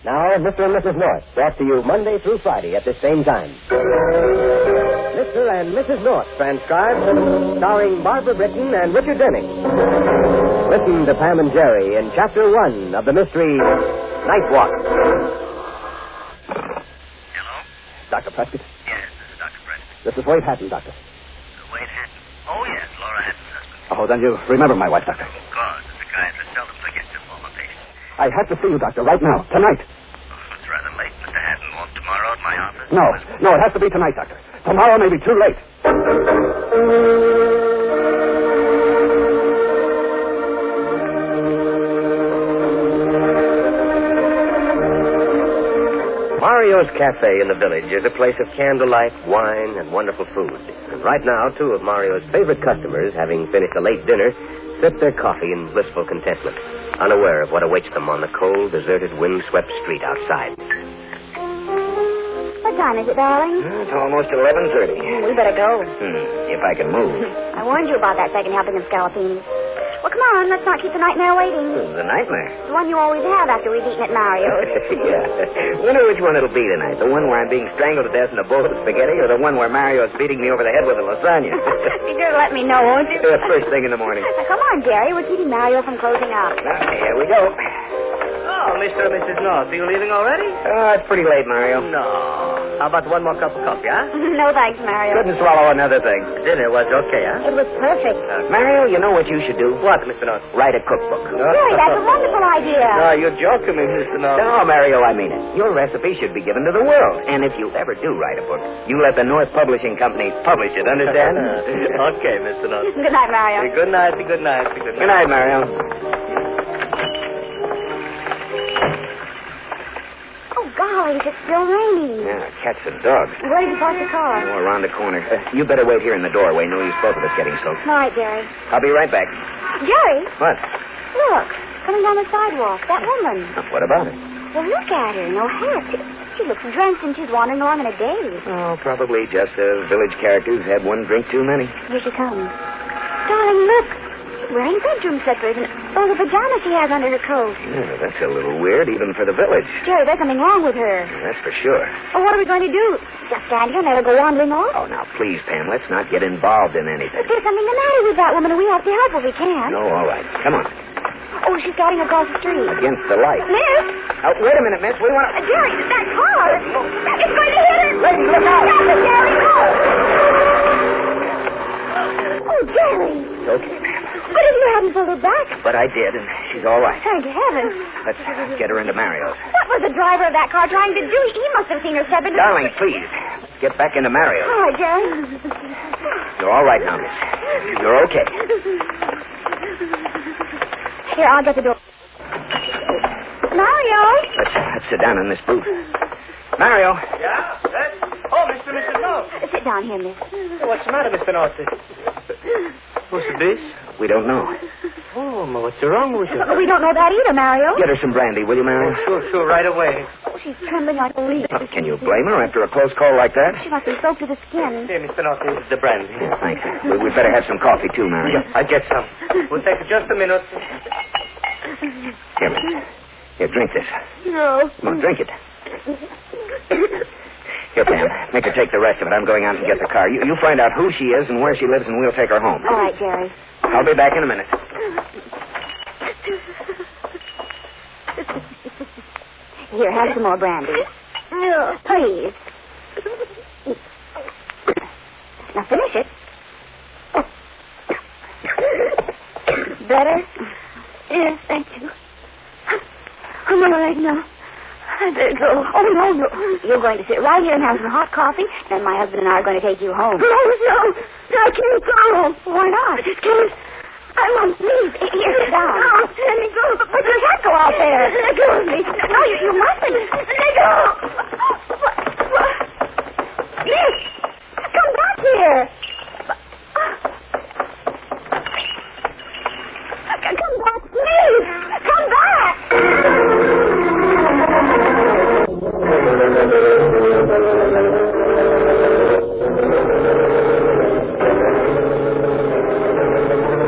Now, Mr. and Mrs. North, brought to you Monday through Friday at the same time. Mr. and Mrs. North, transcribed, starring Barbara Britton and Richard Denning. Listen to Pam and Jerry in Chapter 1 of the mystery, Night Walk. Hello? Dr. Prescott? Yes, this is Dr. Prescott. This is Wade Hatton, Doctor. Wade Hatton? Oh, yes, Laura Hatton's husband. Oh, then you remember my wife, Doctor. Of course, the psychiatrist seldom forgets to former patients. I have to see you, Doctor, right now, tonight. Oh, it's rather late, Mr. Hatton. Won't tomorrow at my office? No, it has to be tonight, Doctor. Tomorrow may be too late. Mario's Cafe in the village is a place of candlelight, wine, and wonderful food. And right now, two of Mario's favorite customers, having finished a late dinner, sip their coffee in blissful contentment, unaware of what awaits them on the cold, deserted, wind-swept street outside. What time is it, darling? It's almost 11:30. We better go. If I can move. I warned you about that second helping of scallopini. Well, come on, let's not keep the nightmare waiting. The nightmare. The one you always have after we've eaten at Mario's. Yeah. Wonder which one it'll be tonight. The one where I'm being strangled to death in a bowl of spaghetti, or the one where Mario's beating me over the head with a lasagna. You sure let me know, won't you? First thing in the morning. Now, come on, Jerry. We're keeping Mario from closing up. Here we go. Oh, Mr. and Mrs. North, are you leaving already? It's pretty late, Mario. No. How about one more cup of coffee, huh? No thanks, Mario. Couldn't swallow another thing. Dinner was okay, huh? It was perfect. Mario, you know what you should do? What, Mr. North? Write a cookbook. Jerry, that's a wonderful idea. No, you're joking me, Mr. North. No, Mario, I mean it. Your recipe should be given to the world. And if you ever do write a book, you let the North Publishing Company publish it, understand? Okay, Mr. North. Good night, Mario. Good night, good night, good night. Good night, Mario. Oh, golly, it's still raining. Yeah, cats and dogs. Where did you park the car? Oh, around the corner. You better wait here in the doorway. No use both of us getting soaked. All right, Jerry. I'll be right back. Jerry, What? look. Coming down the sidewalk. That woman. What about it? Well, look at her. No hat. She looks drenched and she's wandering along in a daze. Oh, probably just a village character who's had one drink too many. Here she comes. Darling, look. Wearing bedroom slippers and the pajamas she has under her coat. Yeah, that's a little weird, even for the village. Jerry, there's something wrong with her. That's for sure. Well, what are we going to do? Just stand here and let her go wandering off? Oh, now, please, Pam, let's not get involved in anything. But there's something the matter with that woman, and we have to help if we can. No, all right. Come on. Oh, she's starting across the street. Against the light. Miss! Wait a minute, miss. We want to... Jerry, that car! It's going to hit her! Ladies, look out! Stop it, Jerry! Oh, Jerry! It's okay, ma'am. But if you hadn't pulled her back... But I did, and she's all right. Thank heaven. Let's get her into Mario's. What was the driver of that car trying to do? He must have seen her step into... Darling, please. Let's get back into Mario's. All right, Jerry. You're all right now, miss. You're okay. Here, I'll get the door. Mario! Let's sit down in this booth. Mario. Yeah? Oh, Mr. and Mrs. North. Sit down here, miss. What's the matter, Mr. North? What's this? We don't know. Oh, what's wrong with you? We don't know that either, Mario. Get her some brandy, will you, Mario? Sure, right away. Oh, she's trembling like a leaf. Can you blame her after a close call like that? She must be soaked to the skin. Here, Mr. North, this is the brandy. Yeah, thanks. We'd better have some coffee, too, Mario. Yeah, I'll get some. We'll take just a minute. Here, miss. Here, drink this. No. Come on, drink it. Here, Pam. Make her take the rest of it. I'm going out and get the car. You find out who she is and where she lives, and we'll take her home. All right, Jerry. I'll be back in a minute. Here, have some more brandy. Please. Now finish it. Better? Yes, thank you. I'm all right now. I better go. Oh, no. You're going to sit right here and have some hot coffee, then my husband and I are going to take you home. No. I can't go. Why not? Because I won't leave. Here, sit down. No, let me go. But you can't go out there. Let go of me. No, you mustn't. Let go. Miss, come back here. Come back, please. Come back.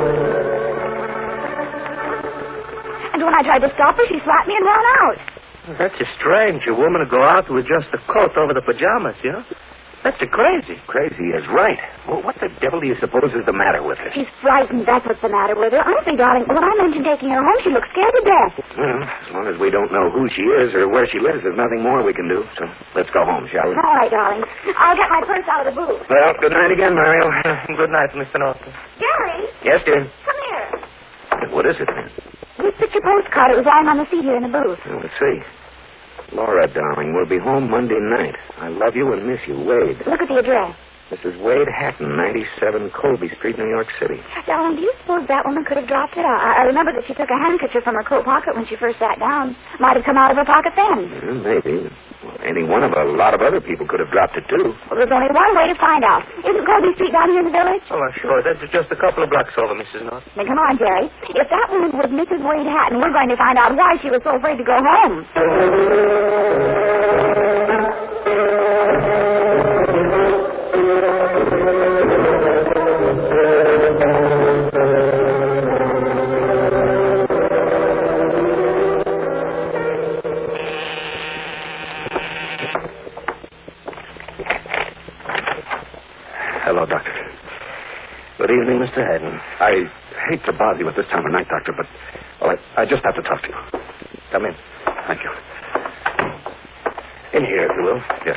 And when I tried to stop her, she slapped me and ran out. That's just strange. A woman to go out to adjust the coat over the pajamas, you know? That's crazy. Crazy is right. Well, what the devil do you suppose is the matter with her? She's frightened. That's what's the matter with her. Honestly, darling, when I mentioned taking her home, she looked scared to death. Well, as long as we don't know who she is or where she lives, there's nothing more we can do. So let's go home, shall we? All right, darling. I'll get my purse out of the boot. Well, good night again, Mario. Good night, Mr. Norton. Jerry, Yes, dear. come here. What is it, man? This picture postcard. It was lying on the seat here in the booth. Well, let's see. Laura, darling, we'll be home Monday night. I love you and miss you, Wade. Look at the address. Mrs. Wade Hatton, 97 Colby Street, New York City. Darling, do you suppose that woman could have dropped it? I remember that she took a handkerchief from her coat pocket when she first sat down. Might have come out of her pocket then. Maybe. Well, any one of a lot of other people could have dropped it, too. Well, there's only one way to find out. Isn't Colby Street down here in the village? Oh, sure. That's just a couple of blocks over, Mrs. Norton. Then come on, Jerry. If that woman was Mrs. Wade Hatton, we're going to find out why she was so afraid to go home. Hello, Doctor. Good evening, Mr. Haddon. I hate to bother you at this time of night, Doctor, but I just have to talk to you. Come in. Thank you. In here, if you will. Yes.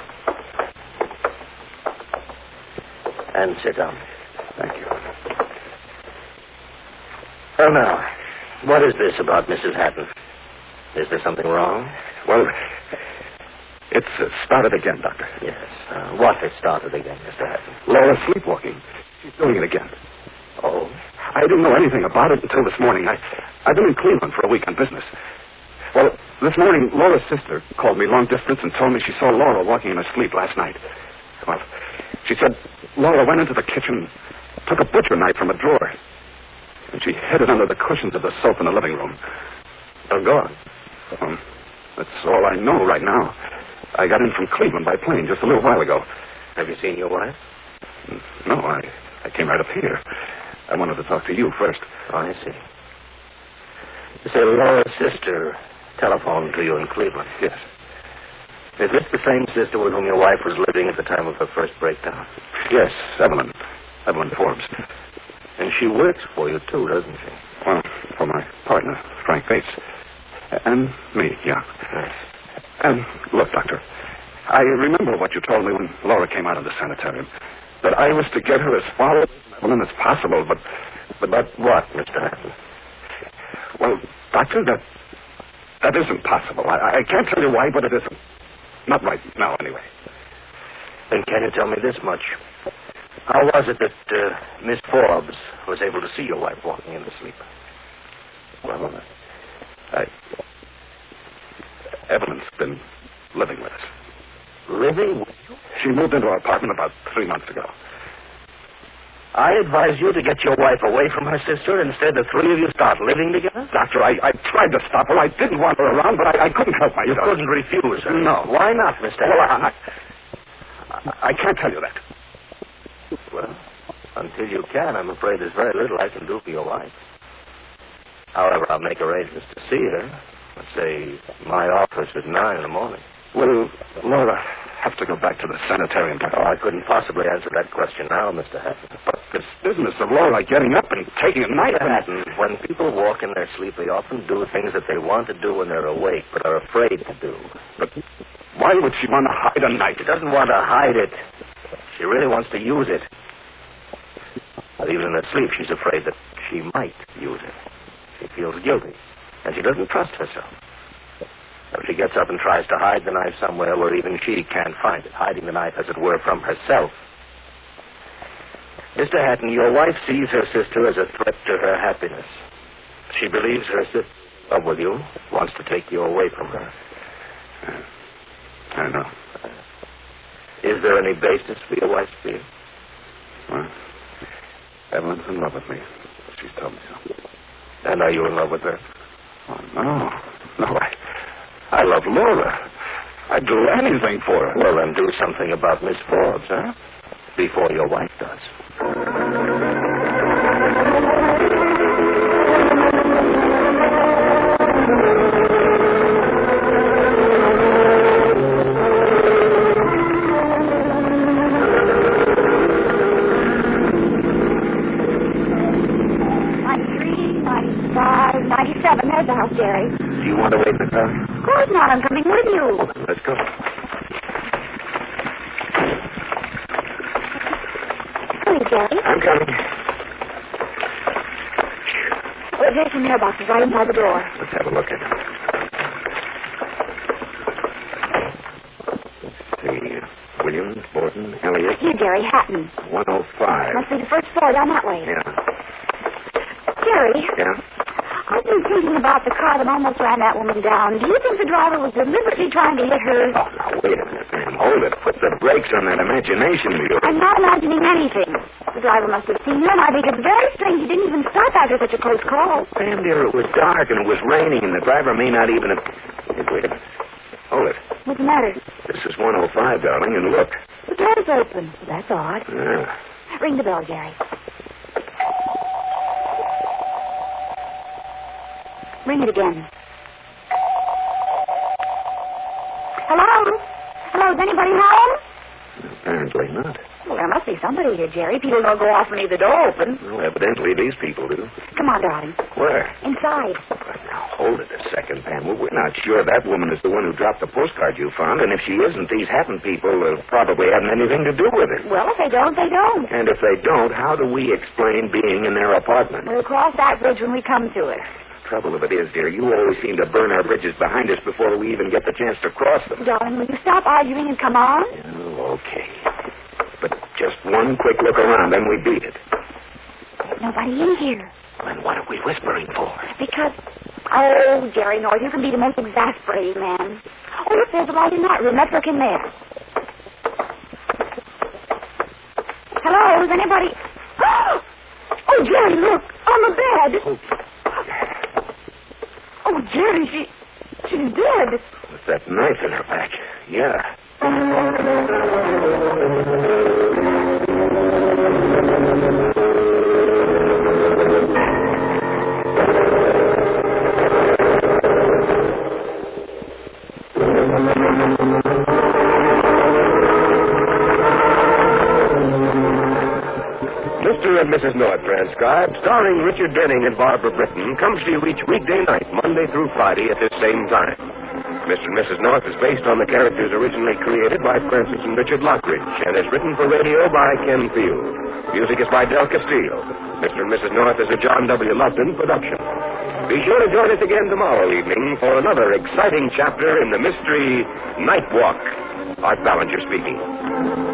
And sit down. Thank you. Well, now, what is this about Mrs. Hatton? Is there something wrong? Well, it's started again, Doctor. Yes. What has started again, Mr. Hatton? Laura sleepwalking. She's doing it again. Oh. I didn't know anything about it until this morning. I've been in Cleveland for a week on business. Well, this morning, Laura's sister called me long distance and told me she saw Laura walking in her sleep last night. Well, she said Laura went into the kitchen, took a butcher knife from a drawer, and she hid it under the cushions of the sofa in the living room. Oh, go on. That's all I know right now. I got in from Cleveland by plane just a little while ago. Have you seen your wife? No, I came right up here. I wanted to talk to you first. Oh, I see. You say Laura's sister telephoned to you in Cleveland? Yes. Is this the same sister with whom your wife was living at the time of her first breakdown? Yes, Evelyn. Evelyn Forbes. And she works for you, too, doesn't she? Well, for my partner, Frank Bates. And me, yeah. Yes. And look, Doctor, I remember what you told me when Laura came out of the sanitarium. That I was to get her as far as Evelyn as possible, but what, Mr. Hatton? Well, Doctor, that isn't possible. I can't tell you why, but it isn't. Not right now, anyway. Then can you tell me this much? How was it that Miss Forbes was able to see your wife walking in the sleep? Well, Evelyn's been living with us. Living with you? She moved into our apartment about 3 months ago. I advise you to get your wife away from her sister. Instead, the three of you start living together? Doctor, I tried to stop her. I didn't want her around, but I couldn't help myself. You couldn't refuse her? No. Why not, Mr. Well, I can't tell you that. Well, until you can, I'm afraid there's very little I can do for your wife. However, I'll make arrangements to see her. Let's say my office at 9 in the morning. Will Laura have to go back to the sanitarium? Oh, I couldn't possibly answer that question now, Mr. Hatton. But this business of Laura getting up and taking a knife... Mr. Hatton, when people walk in their sleep, they often do things that they want to do when they're awake, but are afraid to do. But why would she want to hide a knife? She doesn't want to hide it. She really wants to use it. But even in her sleep, she's afraid that she might use it. She feels guilty, and she doesn't trust herself. So she gets up and tries to hide the knife somewhere where even she can't find it, hiding the knife, as it were, from herself. Mr. Hatton, your wife sees her sister as a threat to her happiness. She believes her sister is in love with you, wants to take you away from her. I know. Is there any basis for your wife's fear? Well, Evelyn's in love with me. She's told me so. And are you in love with her? Oh, no. No, I love Laura. I'd do anything for her. Well, then do something about Miss Forbes, huh? Before your wife does. not. I'm coming with you. Let's go. Hurry, Jerry. I'm coming. There's some mailboxes right inside the door. Let's have a look at them. Let's see. Williams, Borden, Elliott. Here, Jerry, Hatton. 105. Must be the first floor down that way. Yeah. Jerry, Yeah? I've been thinking about the car that almost ran that woman down. Do you think the driver was deliberately trying to hit her? Oh, now, wait a minute, ma'am. Hold it. Put the brakes on that imagination of yours. I'm not imagining anything. The driver must have seen her, and I think it's very strange he didn't even stop after such a close call. Ma'am, dear, it was dark and it was raining, and the driver may not even have... Wait a minute. Hold it. What's the matter? This is 105, darling, and look. The door's open. That's odd. Yeah. Ring the bell, Jerry. Ring it again. Hello? Hello, is anybody home? Apparently not. Well, there must be somebody here, Jerry. People don't go off and leave the door open. Well, evidently these people do. Come on, darling. Where? Inside. But now, hold it a second, Pam. We're not sure that woman is the one who dropped the postcard you found, and if she isn't, these Hatton people probably haven't anything to do with it. Well, if they don't, they don't. And if they don't, how do we explain being in their apartment? We'll cross that bridge when we come to it. Trouble of it is, dear, you always seem to burn our bridges behind us before we even get the chance to cross them. Darling, will you stop arguing and come on? Oh, okay. But just one quick look around, then we beat it. There's nobody in here. Then what are we whispering for? Because... Oh, Jerry North, you can be the most exasperating man. Oh, look, there's a light in that room. Let's look in there. Hello, is anybody... Oh, Jerry, look, on the bed. Oh, Jerry, she's dead. With that knife in her back. Yeah. Mr. and Mrs. North, transcribed, starring Richard Denning and Barbara Britton, comes to you each weekday night, Monday through Friday at this same time. Mr. and Mrs. North is based on the characters originally created by Francis and Richard Lockridge and is written for radio by Ken Field. Music is by Del Castillo. Mr. and Mrs. North is a John W. Lupton production. Be sure to join us again tomorrow evening for another exciting chapter in the mystery Night Walk. Art Ballinger speaking.